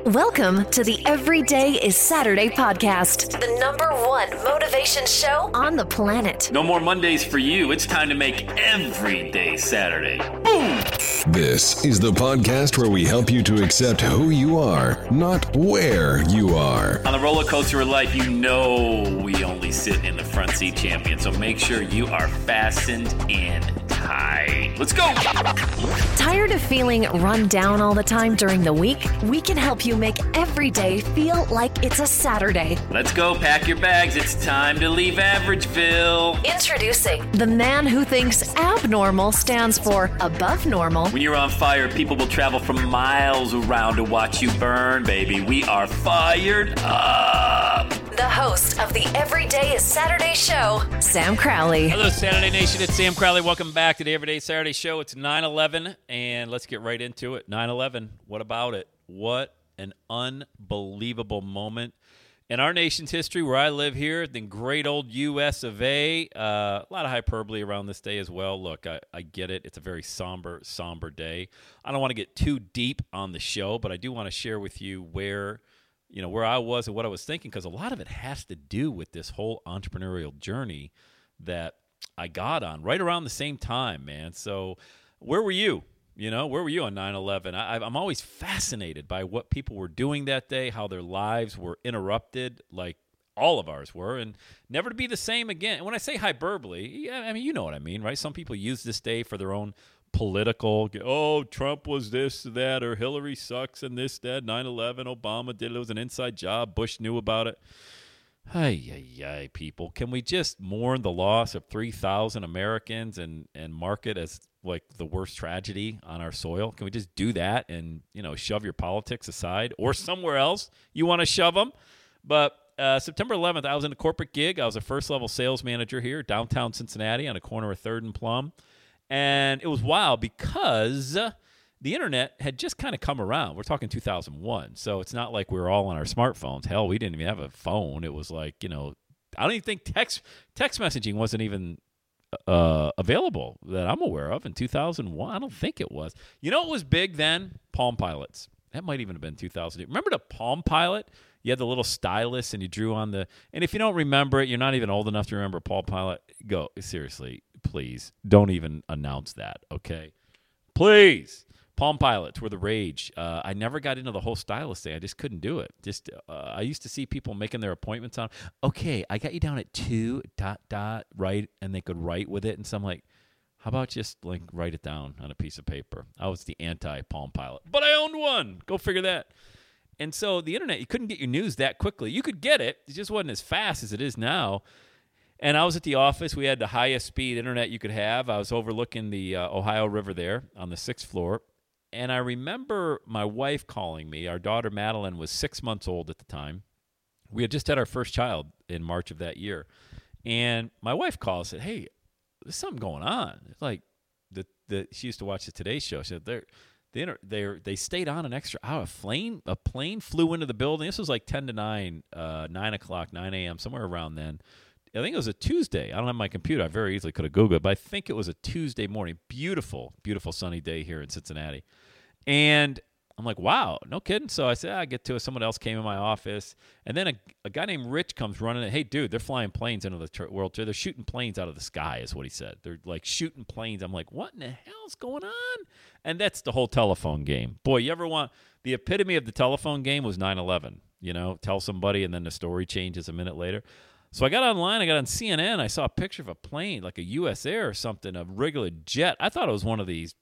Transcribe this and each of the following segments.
Welcome to the Everyday is Saturday podcast, the #1 motivation show on the planet. No more Mondays for you. It's time to make every day Saturday. Boom! This is the podcast where we help you to accept who you are, not where you are. On the roller coaster of life, you know we only sit in the front seat, champion. So make sure you are fastened in tight. Let's go! Tired of feeling run down all the time during the week? We can help you make every day feel like it's a Saturday. Let's go. Pack your bags. It's time to leave Averageville. Introducing the man who thinks abnormal stands for above normal. When you're on fire, people will travel from miles around to watch you burn, baby. We are fired up. The host of the Everyday is Saturday show, Sam Crowley. Hello, Saturday Nation. It's Sam Crowley. Welcome back to the Everyday Saturday show. It's 9/11, and let's get right into it. 9/11, what about it? What an unbelievable moment in our nation's history, where I live here, the great old U.S. of A. A lot of hyperbole around this day as well. Look, I get it. It's a very somber day. I don't want to get too deep on the show, but I do want to share with you where I was and what I was thinking, because a lot of it has to do with this whole entrepreneurial journey that I got on right around the same time, man. So where were you? Where were you on 9/11? I'm always fascinated by what people were doing that day, how their lives were interrupted, like all of ours were, and never to be the same again. And when I say hyperbole, I mean, you know what I mean, right? Some people use this day for their own political, Trump was this, that, or Hillary sucks and this, that, 9/11, Obama did it was an inside job, Bush knew about it. Hey, people, can we just mourn the loss of 3,000 Americans and mark it as like the worst tragedy on our soil? Can we just do that and, shove your politics aside, or somewhere else you want to shove them? But September 11th, I was in a corporate gig. I was a first-level sales manager here, downtown Cincinnati, on a corner of 3rd and Plum. And it was wild because the internet had just kind of come around. We're talking 2001. So it's not like we were all on our smartphones. Hell, we didn't even have a phone. It was like, I don't even think text messaging wasn't even available that I'm aware of in 2001. I don't think it was. You know what was big then? Palm Pilots. That might even have been 2008. Remember the Palm Pilot? You had the little stylus and you drew on the... And if you don't remember it, you're not even old enough to remember Palm Pilot. Go, seriously, please, don't even announce that, okay? Please. Palm Pilots were the rage. I never got into the whole stylus thing. I just couldn't do it. I used to see people making their appointments on, okay, I got you down at 2, ... right? And they could write with it. And so I'm like, how about just like write it down on a piece of paper? I was the anti-Palm Pilot. But I owned one. Go figure that. And so the internet, you couldn't get your news that quickly. You could get it. It just wasn't as fast as it is now. And I was at the office. We had the highest speed internet you could have. I was overlooking the Ohio River there on the 6th floor. And I remember my wife calling me. Our daughter, Madeline, was 6 months old at the time. We had just had our first child in March of that year. And my wife called and said, hey, there's something going on. It's like she used to watch the Today Show. She said, they stayed on an extra hour. A plane flew into the building. This was like 10 to 9, 9 o'clock, 9 a.m., somewhere around then. I think it was a Tuesday. I don't have my computer. I very easily could have Googled it, but I think it was a Tuesday morning. Beautiful, beautiful sunny day here in Cincinnati. And I'm like, wow, no kidding. So I said, I get to it. Someone else came in my office. And then a guy named Rich comes running in. Hey, dude, they're flying planes into the World Tour. They're shooting planes out of the sky is what he said. They're like shooting planes. I'm like, what in the hell's going on? And that's the whole telephone game. Boy, you ever want – the epitome of the telephone game was 9/11. Tell somebody and then the story changes a minute later. So I got online, I got on CNN, I saw a picture of a plane, like a US Air or something, a regular jet. I thought it was one of these,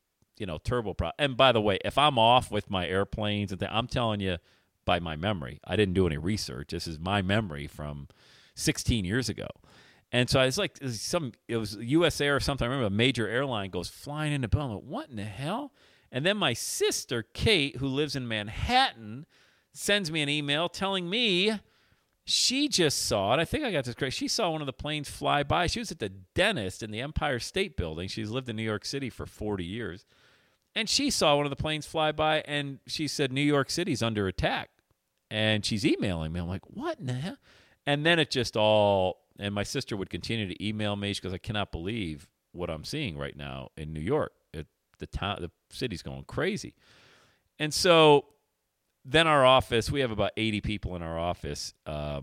and by the way, if I'm off with my airplanes, I'm telling you by my memory. I didn't do any research. This is my memory from 16 years ago. And so it was US Air or something. I remember a major airline goes flying into Belleville. What in the hell? And then my sister, Kate, who lives in Manhattan, sends me an email telling me she just saw it. I think I got this correct. She saw one of the planes fly by. She was at the dentist in the Empire State Building. She's lived in New York City for 40 years. And she saw one of the planes fly by, and she said, New York City's under attack. And she's emailing me. I'm like, what in the hell? And then it just all, and my sister would continue to email me because I cannot believe what I'm seeing right now in New York. The city's going crazy. And so then our office, we have about 80 people in our office,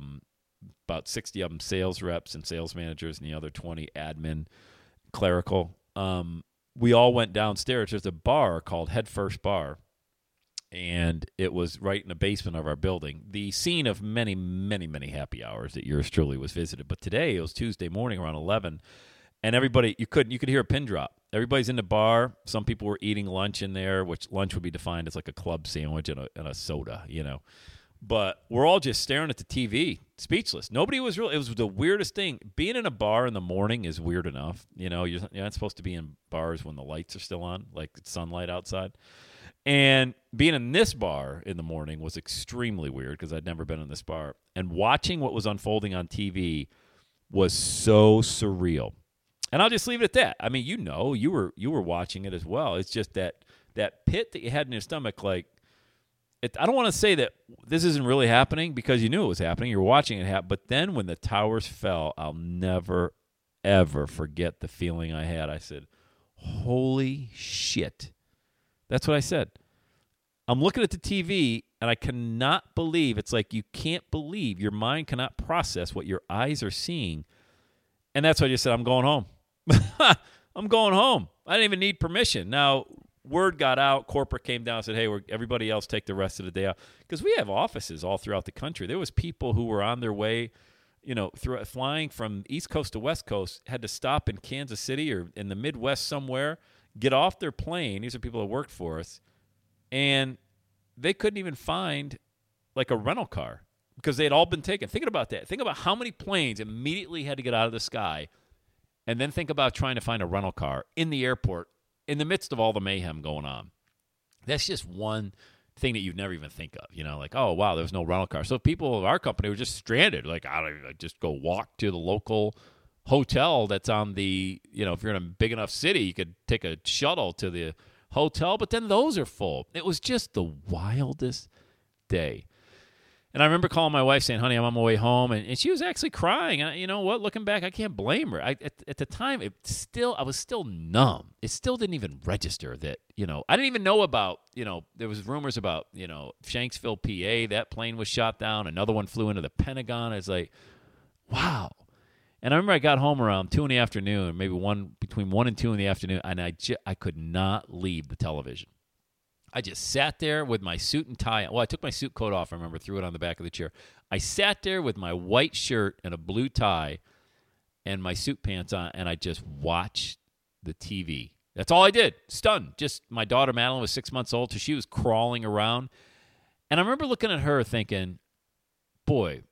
about 60 of them sales reps and sales managers, and the other 20 admin, clerical. We all went downstairs. There's a bar called Head First Bar, and it was right in the basement of our building, the scene of many, many, many happy hours that yours truly was visited. But today, it was Tuesday morning around 11, and everybody, you could hear a pin drop. Everybody's in the bar. Some people were eating lunch in there, which lunch would be defined as like a club sandwich and a soda, you know. But we're all just staring at the TV, speechless. Nobody was really. It was the weirdest thing. Being in a bar in the morning is weird enough. You know, you're not supposed to be in bars when the lights are still on, like it's sunlight outside. And being in this bar in the morning was extremely weird because I'd never been in this bar. And watching what was unfolding on TV was so surreal. And I'll just leave it at that. I mean, you know, you were watching it as well. It's just that pit that you had in your stomach, like, I don't want to say that this isn't really happening because you knew it was happening. You were watching it happen. But then when the towers fell, I'll never, ever forget the feeling I had. I said, holy shit. That's what I said. I'm looking at the TV, and I cannot believe. It's like you can't believe. Your mind cannot process what your eyes are seeing. And that's why I just said, I'm going home. I'm going home. I didn't even need permission. Now, word got out. Corporate came down and said, hey, everybody else take the rest of the day out. Because we have offices all throughout the country. There was people who were on their way, you know, flying from East Coast to West Coast, had to stop in Kansas City or in the Midwest somewhere, get off their plane. These are people that worked for us. And they couldn't even find, like, a rental car because they had all been taken. Thinking about that. Think about how many planes immediately had to get out of the sky, and then think about trying to find a rental car in the airport in the midst of all the mayhem going on. That's just one thing that you'd never even think of, you know, like, oh, wow, there's no rental car. So people of our company were just stranded. Like, I just go walk to the local hotel that's on the, you know, if you're in a big enough city, you could take a shuttle to the hotel, but then those are full. It was just the wildest day. And I remember calling my wife saying, honey, I'm on my way home. And she was actually crying. And you know what? Looking back, I can't blame her. At the time, I was still numb. It still didn't even register that, you know, I didn't even know about, you know, there was rumors about, you know, Shanksville, PA, that plane was shot down. Another one flew into the Pentagon. It's like, wow. And I remember I got home around 2 in the afternoon, maybe between 1 and 2 in the afternoon, and I could not leave the television. I just sat there with my suit and tie. Well, I took my suit coat off, I remember, threw it on the back of the chair. I sat there with my white shirt and a blue tie and my suit pants on, and I just watched the TV. That's all I did. Stunned. Just my daughter, Madeline, was 6 months old, so she was crawling around. And I remember looking at her thinking, boy,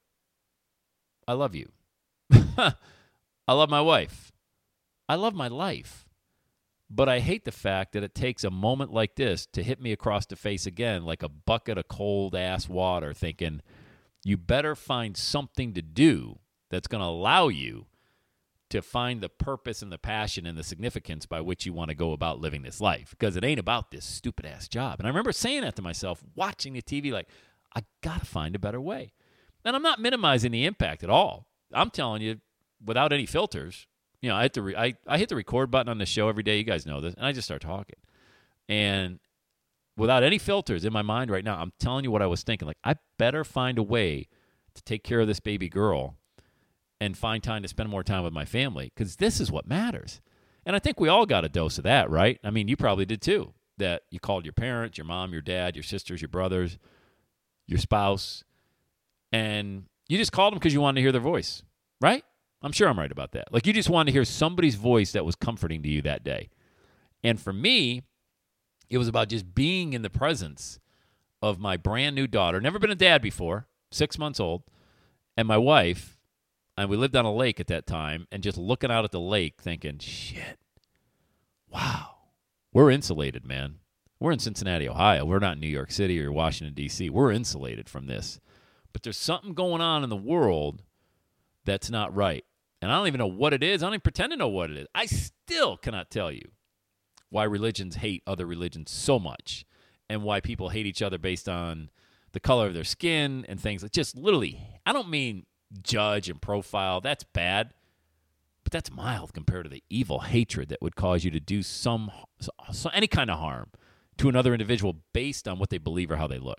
I love you. I love my wife. I love my life. But I hate the fact that it takes a moment like this to hit me across the face again like a bucket of cold-ass water, thinking you better find something to do that's going to allow you to find the purpose and the passion and the significance by which you want to go about living this life, because it ain't about this stupid-ass job. And I remember saying that to myself, watching the TV, like, I got to find a better way. And I'm not minimizing the impact at all. I'm telling you, without any filters, you know, I hit the record button on the show every day. You guys know this. And I just start talking. And without any filters in my mind right now, I'm telling you what I was thinking. Like, I better find a way to take care of this baby girl and find time to spend more time with my family, because this is what matters. And I think we all got a dose of that, right? I mean, you probably did too, that you called your parents, your mom, your dad, your sisters, your brothers, your spouse, and you just called them because you wanted to hear their voice, right? I'm sure I'm right about that. Like, you just wanted to hear somebody's voice that was comforting to you that day. And for me, it was about just being in the presence of my brand new daughter, never been a dad before, 6 months old, and my wife, and we lived on a lake at that time, and just looking out at the lake thinking, shit, wow, we're insulated, man. We're in Cincinnati, Ohio. We're not in New York City or Washington, D.C. We're insulated from this. But there's something going on in the world that's not right. And I don't even know what it is. I don't even pretend to know what it is. I still cannot tell you why religions hate other religions so much, and why people hate each other based on the color of their skin and things. Like, just literally, I don't mean judge and profile. That's bad. But that's mild compared to the evil hatred that would cause you to do any kind of harm to another individual based on what they believe or how they look.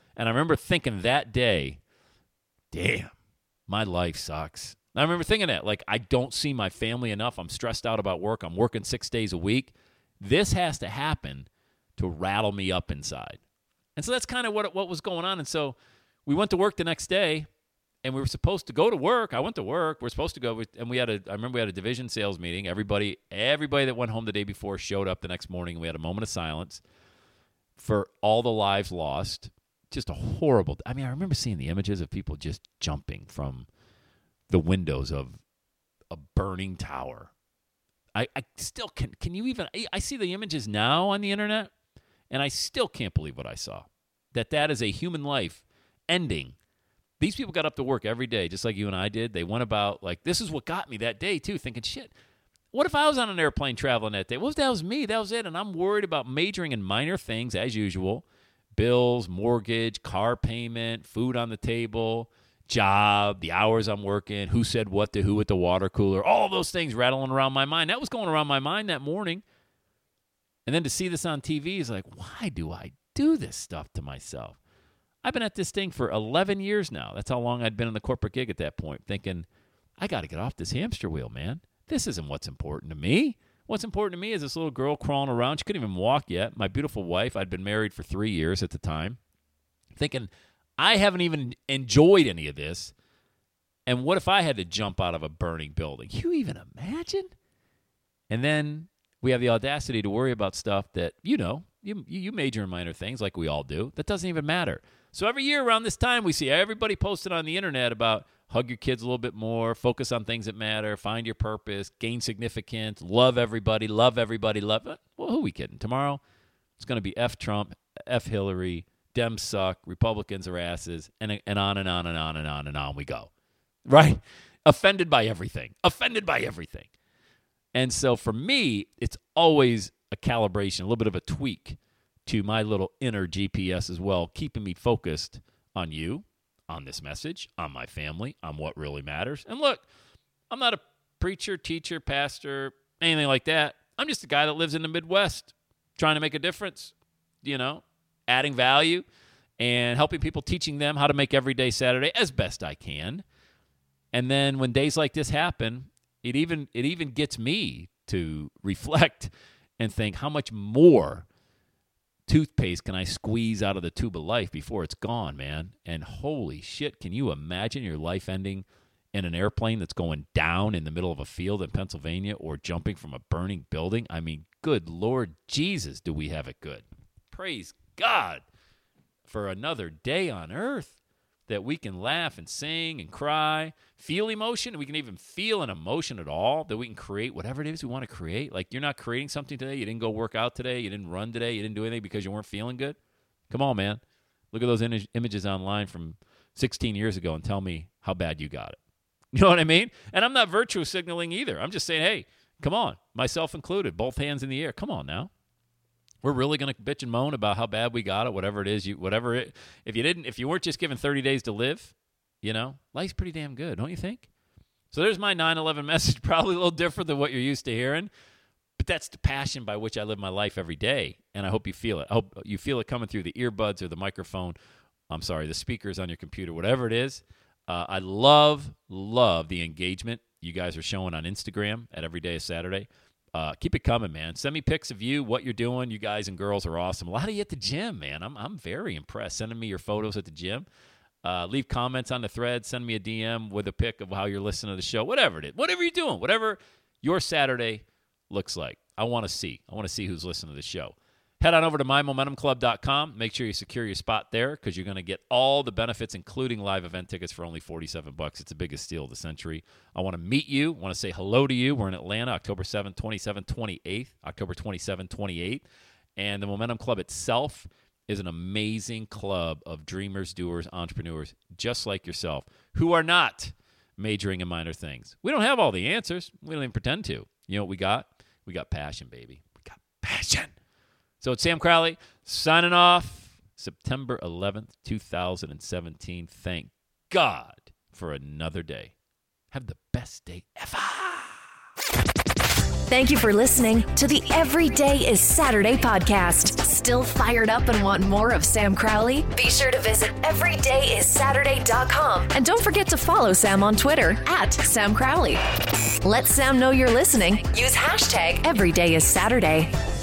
And I remember thinking that day, damn, my life sucks. And I remember thinking that, like, I don't see my family enough. I'm stressed out about work. I'm working 6 days a week. This has to happen to rattle me up inside. And so that's kind of what was going on. And so we went to work the next day, and we were supposed to go to work. I went to work. We're supposed to go, and I remember we had a division sales meeting. Everybody that went home the day before showed up the next morning, and we had a moment of silence for all the lives lost. Just a horrible. I mean, I remember seeing the images of people just jumping from the windows of a burning tower. I still can you even, I see the images now on the internet, and I still can't believe what I saw. That is a human life ending. These people got up to work every day, just like you and I did. They went about, like, this is what got me that day, too, thinking, shit, what if I was on an airplane traveling that day? What if that was me? That was it. And I'm worried about majoring in minor things, as usual. Bills, mortgage, car payment, food on the table, job, the hours I'm working, who said what to who at the water cooler, all those things rattling around my mind. That was going around my mind that morning. And then to see this on TV is like, why do I do this stuff to myself? I've been at this thing for 11 years now. That's how long I'd been in the corporate gig at that point, thinking, I got to get off this hamster wheel, man. This isn't what's important to me. What's important to me is this little girl crawling around. She couldn't even walk yet. My beautiful wife, I'd been married for 3 years at the time, thinking, I haven't even enjoyed any of this. And what if I had to jump out of a burning building? You even imagine? And then we have the audacity to worry about stuff that, you major in minor things like we all do. That doesn't even matter. So every year around this time, we see everybody posted on the internet about hug your kids a little bit more, focus on things that matter, find your purpose, gain significance, love everybody, love. Well, who are we kidding? Tomorrow, it's going to be F Trump, F Hillary, Dems suck, Republicans are asses, and on and on and on and on and on we go. Right? Offended by everything. And so for me, it's always a calibration, a little bit of a tweak to my little inner GPS as well, keeping me focused on you, on this message, on my family, on what really matters. And look, I'm not a preacher, teacher, pastor, anything like that. I'm just a guy that lives in the Midwest trying to make a difference, adding value and helping people, teaching them how to make every day Saturday as best I can. And then when days like this happen, it even gets me to reflect and think, how much more toothpaste can I squeeze out of the tube of life before it's gone, man? And holy shit, can you imagine your life ending in an airplane that's going down in the middle of a field in Pennsylvania or jumping from a burning building? I mean, good Lord Jesus, do we have it good. Praise God for another day on earth that we can laugh and sing and cry, feel emotion. We can even feel an emotion at all, that we can create whatever it is we want to create. Like, you're not creating something today. You didn't go work out today. You didn't run today. You didn't do anything because you weren't feeling good. Come on, man. Look at those images online from 16 years ago and tell me how bad you got it. You know what I mean? And I'm not virtue signaling either. I'm just saying, hey, come on, myself included, both hands in the air. Come on now. We're really going to bitch and moan about how bad we got it, whatever it is. If you weren't just given 30 days to live, life's pretty damn good, don't you think? So there's my 9/11 message, probably a little different than what you're used to hearing, but that's the passion by which I live my life every day, and I hope you feel it. I hope you feel it coming through the earbuds or the microphone. The speakers on your computer, whatever it is. I love the engagement you guys are showing on Instagram at Every Day is Saturday. Keep it coming, man. Send me pics of you, what you're doing. You guys and girls are awesome. A lot of you at the gym, man. I'm very impressed. Sending me your photos at the gym. Leave comments on the thread. Send me a DM with a pic of how you're listening to the show. Whatever it is. Whatever you're doing. Whatever your Saturday looks like. I want to see. Who's listening to the show. Head on over to mymomentumclub.com. Make sure you secure your spot there because you're going to get all the benefits, including live event tickets for only $47. It's the biggest steal of the century. I want to meet you. I want to say hello to you. We're in Atlanta, October 7th, 27th, 28th. October 27th, 28th. And the Momentum Club itself is an amazing club of dreamers, doers, entrepreneurs, just like yourself, who are not majoring in minor things. We don't have all the answers. We don't even pretend to. You know what we got? We got passion, baby. We got passion. So it's Sam Crowley signing off September 11th, 2017. Thank God for another day. Have the best day ever. Thank you for listening to the Every Day is Saturday podcast. Still fired up and want more of Sam Crowley? Be sure to visit everydayissaturday.com. And don't forget to follow Sam on Twitter @Sam Crowley. Let Sam know you're listening. Use #EverydayIsSaturday.